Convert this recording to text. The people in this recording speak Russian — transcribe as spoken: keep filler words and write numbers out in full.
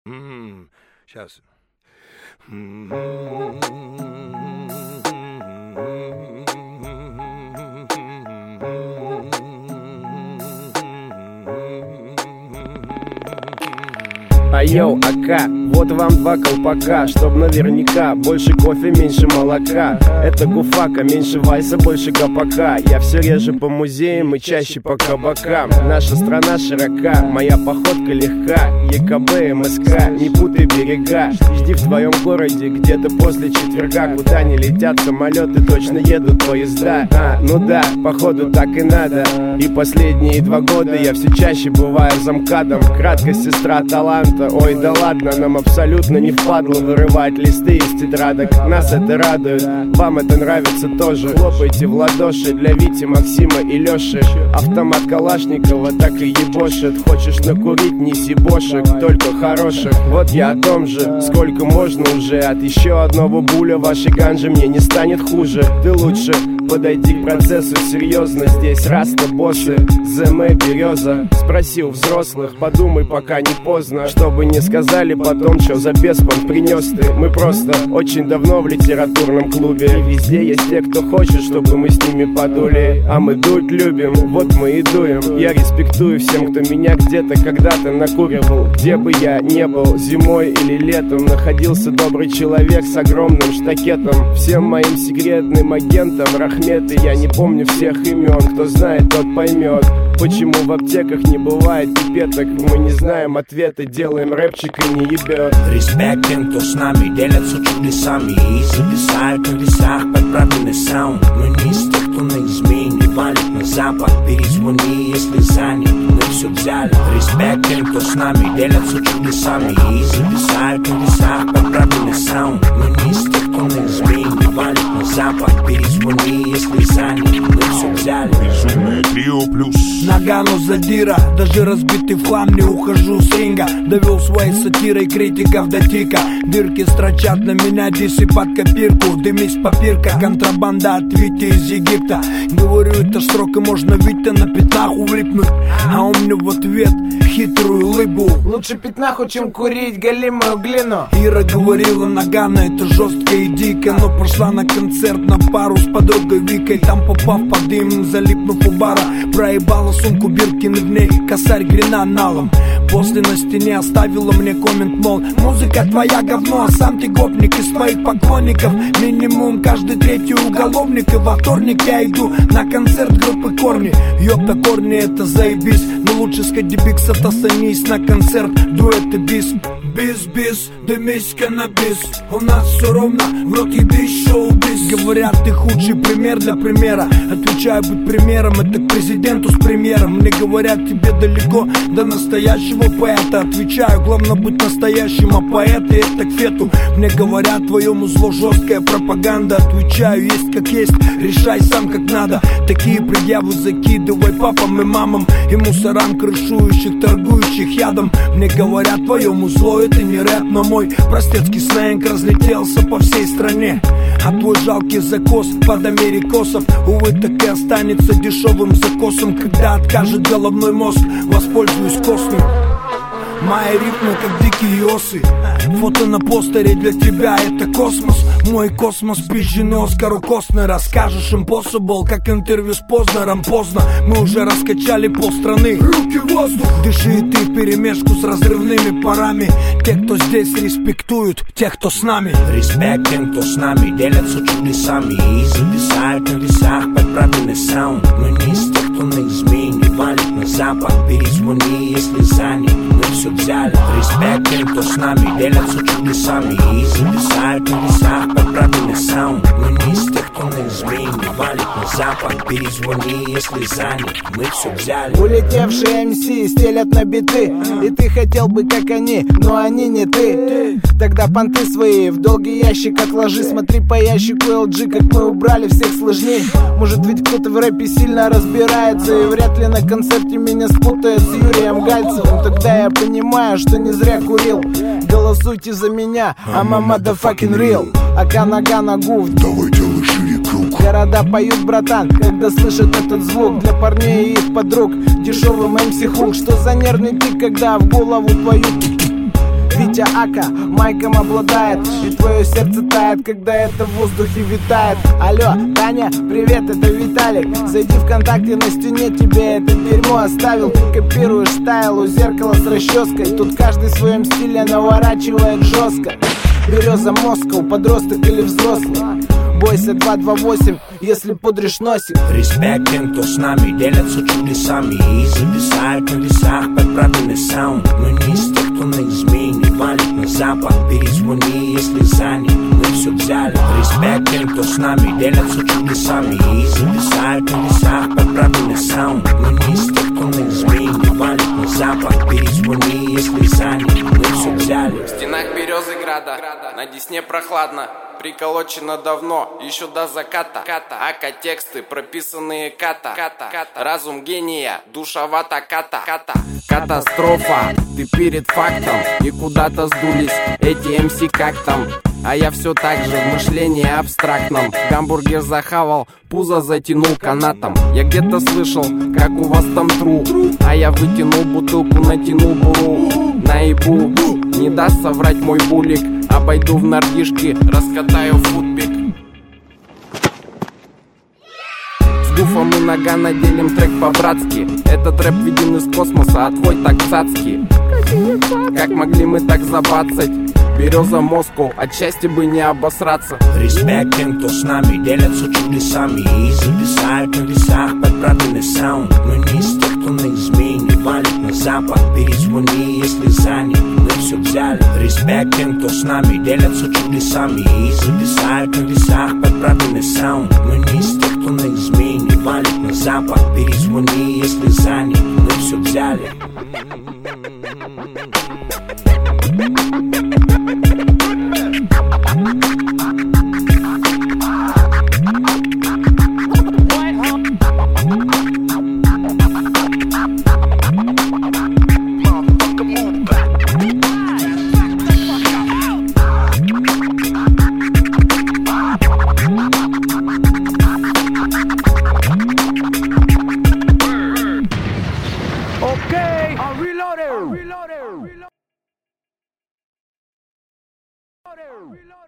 М-м, сейчас. Айоу, АК, вот вам два колпака, чтоб наверняка больше кофе, меньше молока. Это гуфака, меньше вайса, больше гопака. Я все реже по музеям и чаще по кабакам. Наша страна широка, моя походка легка. ЕКБ, МСК, не путай берега. Жди в твоем городе где-то после четверга. Куда не летят самолеты, точно едут поезда. А, ну да, походу так и надо. И последние два года я все чаще бываю замкадом. Краткость сестра таланта. Ой, да ладно, нам абсолютно не впадло вырывать листы из тетрадок. Нас это радует, вам это нравится тоже. Хлопайте в ладоши для Вити, Максима и Лёши. Автомат Калашникова так и ебошит. Хочешь накурить, неси бошек, только хороших. Вот я о том же, сколько можно уже. От еще одного буля вашей ганжи мне не станет хуже. Ты лучше подойди к процессу серьезно. Здесь раста боссы, ЗМ береза. Спроси у взрослых, подумай, пока не поздно. Чтобы не сказали потом, что за беспон принес ты. Мы просто очень давно в литературном клубе. И везде есть те, кто хочет, чтобы мы с ними подули. А мы дуть любим, вот мы и дуем. Я респектую всем, кто меня где-то когда-то накуривал. Где бы я не был, зимой или летом, находился добрый человек с огромным штакетом. Всем моим секретным агентам рахметы. Я не помню всех имен, кто знает, тот поймет. Почему в аптеках не бывает пипеток? Мы не знаем ответа, делаем рэпчик и не ебет. Респект тем, кто с нами делятся чудесами и зависают на весах под правильный саунд. Мы не из тех, кто на измене валит на запад. Перезвони, если занят, мы все взяли. Респект тем, кто с нами делятся чудесами и зависают на весах под правильный саунд. Мы не из тех, кто на измене валит на запад. Перезвони, если занят, мы все взяли. Безумное трио плюс Нагану задира, даже разбитый в хлам не ухожу с ринга. Довел своей сатирой критиков до тика. Дырки строчат на меня дисы под копирку. Дымись попирка, контрабанда от Вити из Египта. Говорю, это строк и можно Витя на пятнаху влипнуть. А он мне в ответ хитрую улыбу. Лучше пятнаху, чем курить галимую глину. Ира говорила, Нагана, это жестко и дико. Но пошла на концерт на пару с подругой Викой. Там попав под дым, залипнув у бара, проебала сумку Биркин, в ней косарь гренаналом. После на стене оставила мне коммент, мол, музыка твоя говно, а сам ты гопник из твоих поклонников. Минимум каждый третий уголовник. И во вторник я иду на концерт группы Корни. Ёпта, Корни, это заебись. Но лучше сходи бикс, отостанись на концерт дуэт и бис. Бис-бис, дымись каннабис. У нас все ровно, в рот ебись, шоу-биз. Говорят, ты худший пример для примера. Отвечаю, быть примером, это к президенту с премьером. Мне говорят, тебе далеко до настоящего поэта. Отвечаю, главное быть настоящим, а поэты это к фету. Мне говорят, твоему зло жесткая пропаганда. Отвечаю, есть как есть, решай сам как надо. Такие предъявы закидывай папам и мамам и мусорам, крышующих, торгующих ядом. Мне говорят, твоему зло это не рэп, но мой простецкий сленг разлетелся по всей стране. А твой жалкий закос под америкосов, увы, так и останется дешевым закосом. Когда откажет головной мозг, воспользуюсь костным. Мои рифмы как дикие осы. Фото на постере для тебя это космос. Мой космос пизженый Оскару Костнер. Расскажешь impossible, как интервью с Познером. Поздно, мы уже раскачали полстраны. Руки в воздух. Дыши и ты вперемешку с разрывными парами. Те, кто здесь респектуют, тех, кто с нами. Респект тем, кто с нами делятся чудесами и зависают на весах под правильный саунд. Мы не из тех, кто на измене валит на запад. Перезвони, если занят, мы все взяли. Респект тем, кто с нами делятся чудесами и зависают на весах под правильный саунд. Мы не из тех, кто на измене валит на запад. Перезвони, если занят, мы все взяли. Улетевшие эм си стелят на биты, и ты хотел бы как они, но они не ты. Тогда понты свои в долгий ящик отложи. Смотри по ящику эл джи, как мы убрали всех сложней. Может ведь кто-то в рэпе сильно разбирается, и вряд ли на концерте меня спутает с Юрием Гальцевым. Тогда я понимаю, что не зря курил. Голосуйте за меня, I'm a motherfucking real. Ака нога ногу, давай делай шире круг. Города поют, братан, когда слышат этот звук. Для парней и их подруг дешевым эм си хук. Что за нервный тик, когда в голову твою Хотя Ака майком обладает, и твое сердце тает, когда это в воздухе витает. Алло, Таня, привет, это Виталик. Зайди ВКонтакте, на стене тебе это дерьмо оставил. Ты копируешь стайл у зеркала с расческой. Тут каждый в своем стиле наворачивает жестко. Береза Москва, подросток или взрослый. Бойся два два восемь, если пудришь носик. Респект тем, кто с нами делятся чудесами и зависают на весах под правильный саунд. Мы не из тех, кто на измене валит на запад. Перезвони, если занят, мы все взяли. Респект тем, кто с нами делятся чудесами и зависают на весах под правильный саунд. Мы не из тех, кто на измене валит на запад. Перезвони, если занят, мы все взяли. В стенах Березыграда, на Десне прохладно. Приколочено давно, еще до заката. Ака тексты, прописанные ката. Разум гения, душевата ката. Катастрофа, ты перед фактом. И куда-то сдулись эти эм си как там. А я все так же в мышлении абстрактном. Гамбургер захавал, пузо затянул канатом. Я где-то слышал, как у вас там тру. А я вытянул бутылку, натянул буру. Наебу, не даст соврать мой булик. Обойду в нордишки, раскатаю футбик. С гуфом и Нагано делим трек по-братски. Этот рэп виден из космоса, а твой так цацки. Как могли мы так забацать? Береза Москва, от счастья бы не обосраться. Респект тем, кто с нами делятся чудесами и зависают на весах под правильный саунд. Мы не из тех, кто на измене валит на запад. Перезвони, если занят, мы все взяли. Респект тем, кто с нами делятся чудесами и зависают на весах под правильный саунд. Мы не из тех, кто на измене валит на запад. Перезвони, если занят, мы все взяли. Okay, I'm reloaded. I'm reloaded. Reloaded. Reloaded.